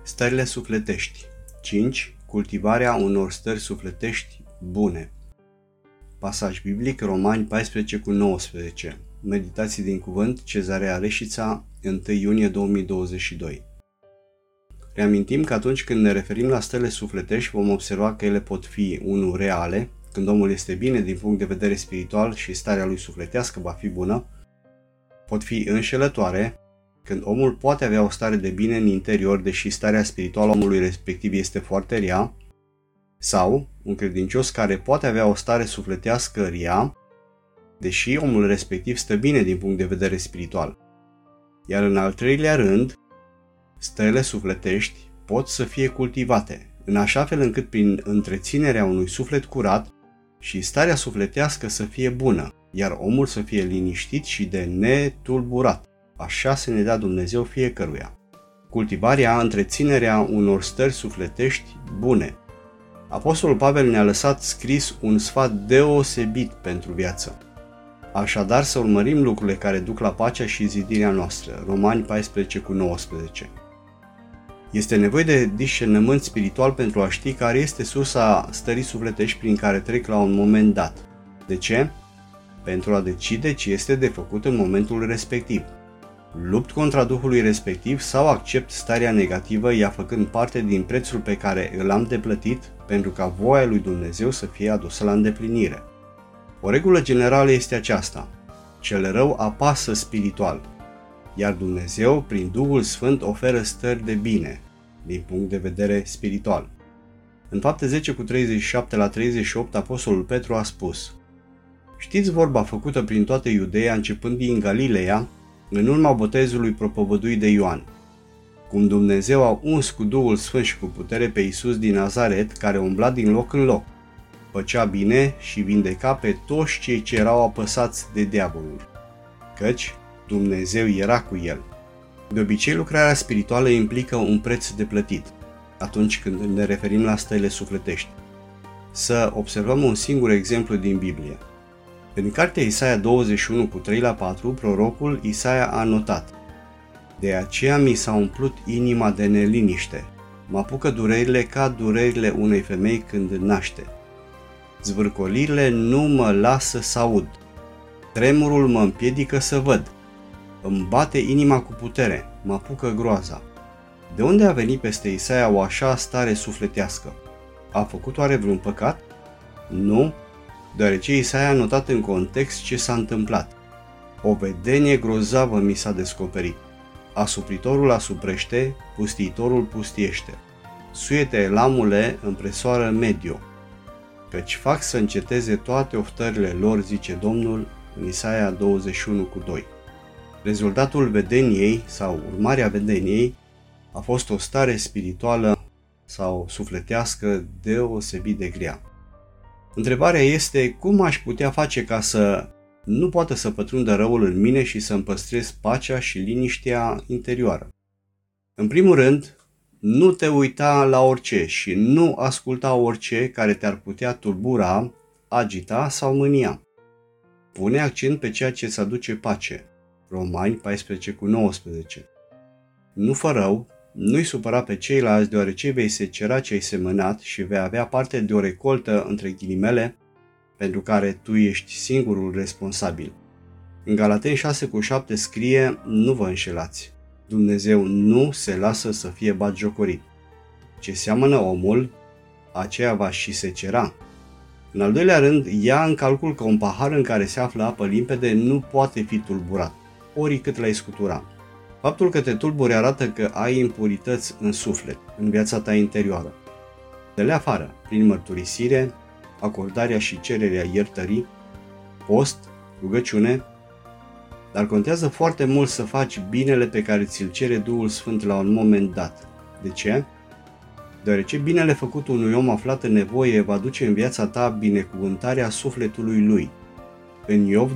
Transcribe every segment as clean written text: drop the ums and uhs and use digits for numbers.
Stările sufletești. 5. Cultivarea unor stări sufletești bune. Pasaj biblic Romani 14:19. Meditații din cuvânt Cezarea Reșița, 1 iunie 2022. Reamintim că atunci când ne referim la stările sufletești vom observa că ele pot fi 1. Reale, când omul este bine din punct de vedere spiritual și starea lui sufletească va fi bună. Pot fi înșelătoare, când omul poate avea o stare de bine în interior, deși starea spirituală a omului respectiv este foarte rea, sau un credincios care poate avea o stare sufletească rea, deși omul respectiv stă bine din punct de vedere spiritual. Iar în al treilea rând, stările sufletești pot să fie cultivate, în așa fel încât prin întreținerea unui suflet curat și starea sufletească să fie bună, iar omul să fie liniștit și de netulburat. Așa să ne dea Dumnezeu fiecăruia. Cultivarea, întreținerea unor stări sufletești bune. Apostolul Pavel ne-a lăsat scris un sfat deosebit pentru viață. Așadar să urmărim lucrurile care duc la pacea și zidirea noastră. Romani 14:19. Este nevoie de discernământ spiritual pentru a ști care este sursa stării sufletești prin care trec la un moment dat. De ce? Pentru a decide ce este de făcut în momentul respectiv. Lupt contra duhului respectiv sau accept starea negativă, ea făcând parte din prețul pe care îl am de plătit pentru ca voia lui Dumnezeu să fie adusă la îndeplinire. O regulă generală este aceasta: cel rău apasă spiritual, iar Dumnezeu, prin Duhul Sfânt, oferă stări de bine, din punct de vedere spiritual. În Fapte 10:37-38, Apostolul Petru a spus: Știți vorba făcută prin toată Iudeea, începând din Galileea, în urma botezului propovăduit de Ioan. Cum Dumnezeu a uns cu Duhul Sfânt și cu putere pe Iisus din Nazaret, care umbla din loc în loc, făcea bine și vindeca pe toți cei ce erau apăsați de diavolul, căci Dumnezeu era cu el. De obicei, lucrarea spirituală implică un preț de plătit, atunci când ne referim la stările sufletești. Să observăm un singur exemplu din Biblie. În cartea Isaia 21:3-4, prorocul Isaia a notat: De aceea mi s-a umplut inima de neliniște, mă apucă durerile ca durerile unei femei când naște. Zvârcolirile nu mă lasă să aud, tremurul mă împiedică să văd, îmi bate inima cu putere, mă apucă groaza. De unde a venit peste Isaia o așa stare sufletească? A făcut oare vreun păcat? Nu, deoarece Isaia a notat în context ce s-a întâmplat. O vedenie grozavă mi s-a descoperit. Asupritorul asuprește, pustiitorul pustiește. Suiete Elamule împresoară Medio, căci fac să înceteze toate oftările lor, zice Domnul, în Isaia 21:2. Rezultatul vedeniei sau urmarea vedeniei a fost o stare spirituală sau sufletească deosebit de grea. Întrebarea este: cum aș putea face ca să nu poată să pătrundă răul în mine și să îmi păstrez pacea și liniștea interioară? În primul rând, nu te uita la orice și nu asculta orice care te-ar putea tulbura, agita sau mânia. Pune accent pe ceea ce îți aduce pace. Romani 14:19. Nu fă rău, nu-i supăra pe ceilalți, deoarece vei secera ce ai semănat și vei avea parte de o recoltă, între ghilimele, pentru care tu ești singurul responsabil. În Galateni 6:7 scrie: Nu vă înșelați. Dumnezeu nu se lasă să fie batjocorit. Ce seamănă omul, aceea va și secera. În al doilea rând, ia în calcul că un pahar în care se află apă limpede nu poate fi tulburat, oricât l-ai scutura. Faptul că te tulburi arată că ai impurități în suflet, în viața ta interioară. Dă-le afară, prin mărturisire, acordarea și cererea iertării, post, rugăciune, dar contează foarte mult să faci binele pe care ți-l cere Duhul Sfânt la un moment dat. De ce? Deoarece binele făcut unui om aflat în nevoie va duce în viața ta binecuvântarea sufletului lui. În Iov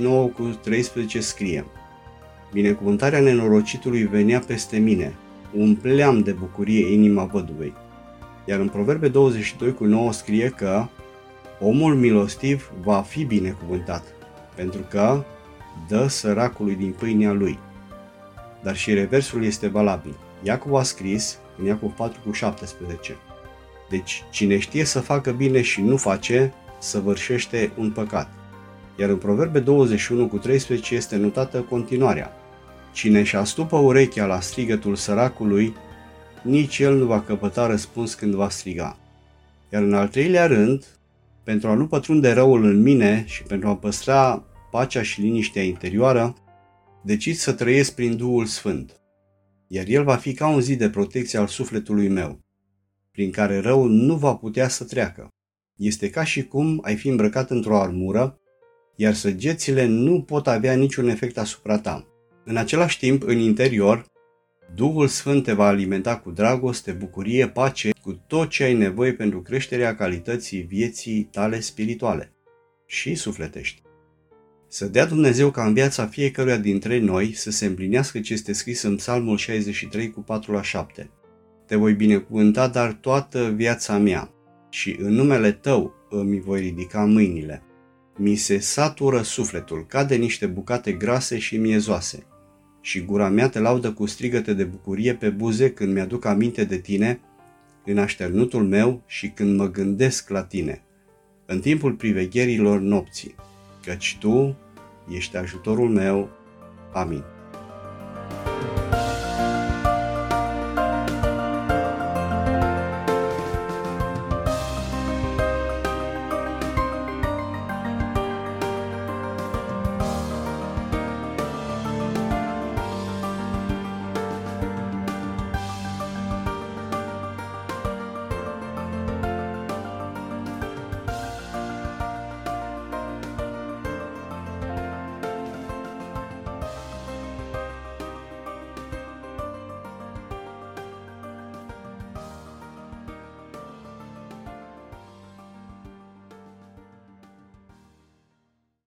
29:13 scrie: Binecuvântarea nenorocitului venea peste mine, umpleam de bucurie inima văduvei. Iar în Proverbe 22:9 scrie că omul milostiv va fi binecuvântat, pentru că dă săracului din pâinea lui. Dar și reversul este valabil. Iacov a scris: în Iacov 4:17. Deci, cine știe să facă bine și nu face, săvârșește un păcat. Iar în Proverbe 21:13 este notată continuarea. Cine își astupă urechea la strigătul săracului, nici el nu va căpăta răspuns când va striga. Iar în al treilea rând, pentru a nu pătrunde răul în mine și pentru a păstra pacea și liniștea interioară, decid să trăiesc prin Duhul Sfânt, iar el va fi ca un zid de protecție al sufletului meu, prin care răul nu va putea să treacă. Este ca și cum ai fi îmbrăcat într-o armură, iar săgețile nu pot avea niciun efect asupra ta. În același timp, în interior, Duhul Sfânt te va alimenta cu dragoste, bucurie, pace, cu tot ce ai nevoie pentru creșterea calității vieții tale spirituale și sufletești. Să dea Dumnezeu ca în viața fiecăruia dintre noi să se împlinească ce este scris în Psalmul 63:4-7. Te voi binecuvânta, dar toată viața mea, și în numele tău îmi voi ridica mâinile. Mi se satură sufletul, ca de niște bucate grase și miezoase, și gura mea te laudă cu strigăte de bucurie pe buze când mi-aduc aminte de tine, în așternutul meu și când mă gândesc la tine, în timpul privegherilor nopții, căci tu ești ajutorul meu. Amin.